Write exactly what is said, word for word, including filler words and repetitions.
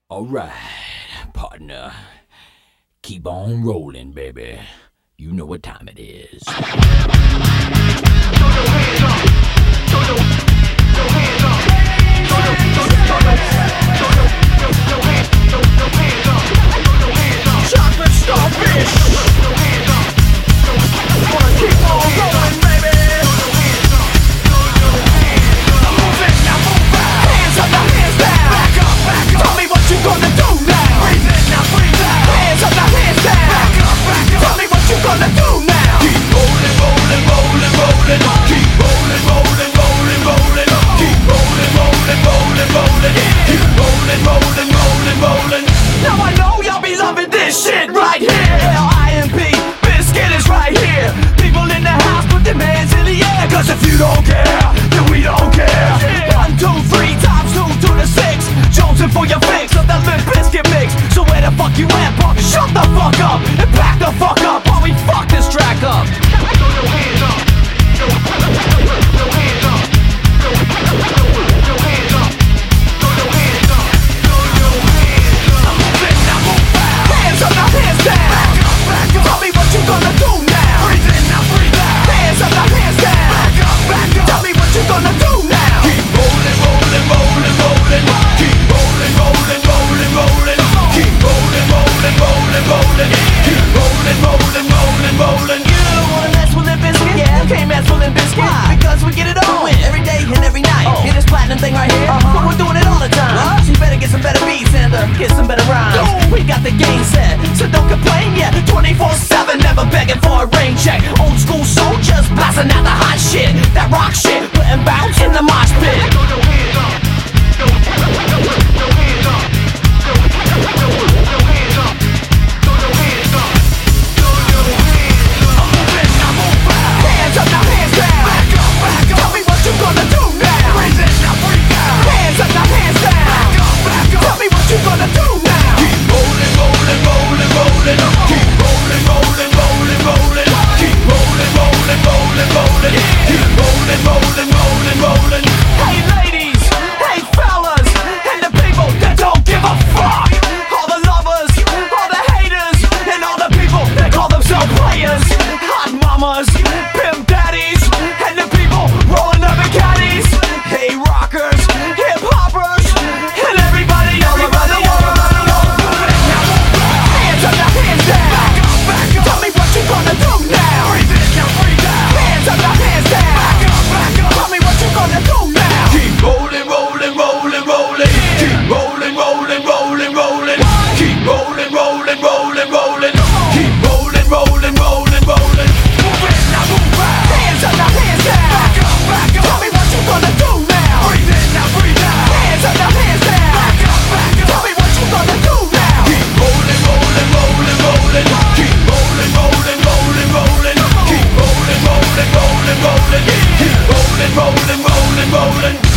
Alright, partner. Keep on rolling, baby. You know what time it is. Throw your hands up. Throw your, your hands up. Throw your, throw your, throw your, throw your, your, your hands, your, your hands up. Throw your hands up. Chocolate starfish. Throw your hands up. Wanna keep on rolling, baby. Throw your hands up. Throw your hands up. Move it, now move out. Hands up, now hands down. Back up, back up. Tell me what you gonna do now. Breathe in, now breathe out. Hands up, now hands down. Back up, back up. Tell me what you gonna do now. Keep rolling, rolling, rolling, rolling. Keep rolling, rolling, rolling, rolling. Keep rolling, rolling, rolling, rolling. Keep rolling, rolling, rolling, rolling. Now I know y'all be loving this shit right here. L I M P, Biscuit is right here. People in the house, put them hands in the air. Cause if you don't care, then we don't care. One, two, three, times two to the six. Jonesing for your fix of that Limp Bizkit mix. So where the fuck you at, punk? Shut the fuck up and back the fuck up while we fuck this track up. Throw your hands up. Throw your hands up. Throw your hands up. Throw your hands up. Throw your hands up. Now move it, now move out. Hands up, now hands down. Back up, back up. Tell me what you gonna do now. Breathe in, now breathe out. Hands up, now hands down. Back up, back up. Tell me what you gonna do now. Keep rolling, rolling, rolling, rolling. Keep rolling, rolling, rolling, rolling. Keep rolling, rolling, rolling, rolling. Keep rolling, rolling, rolling, rolling. You wanna mess with Limp Bizkit? Yeah, can't mess with Limp Bizkit. Why? Because we get it on every day and every night. Oh. Hear this platinum thing right here? Uh-huh. But we're doing it all the time. What? So you better get some better beats and uh, get some better rhymes. Go. We got the game set, so don't complain. Yeah, twenty-four seven, never begging for a rain check. Old school soldiers blasting out the hot shit, that rock shit, putting bounce in the mosh pit. Throw your hands up. Throw your hands up. Throw your hands up. Throw your hands up. Throw your hands up. Move it, now move out. Hands up, now hands down. Back up, back up. Tell me what you gonna do now. Breathe in, now breathe out. Hands up, now hands down. Back up, back up. Tell me what you gonna do now. Keep rolling, rolling, rolling, rolling. Keep rolling, rolling, rolling, rolling. Keep rolling, rolling, rolling, rolling. Keep rolling, rolling, rolling, rolling. Hey ladies, hey fellas, and the people that don't give a fuck. All the lovers, all the haters, and all the people that call themselves players. Hot mamas, pimp daddies, and the people rolling up in caddies. Hey rockers, hip hoppers, and everybody, everybody, everybody, everybody. Hands up, now hands down. Back up, back up. Tell me what you gonna do now. Breathe in, now breathe out. Hands up, now hands down. Back up, back up. Tell me what you gonna do now. Keep rolling, rolling, rolling, rolling. Keep rolling, rolling, rolling, rolling. Keep rolling, rolling, rolling, rolling. Keep rolling, rolling, rolling, rolling. Move it, now move out. Hands up, now hands down. Back up, back up. Tell me what you gonna do now. Breathe in, now breathe out. Hands up, now hands down. Back up, back up. Tell me what you gonna do now. Keep rolling, rolling, rolling, rolling. Keep rolling, rolling, rolling, rolling. Keep rolling, rolling, rolling, rolling. Keep rolling, rolling, rolling, rolling.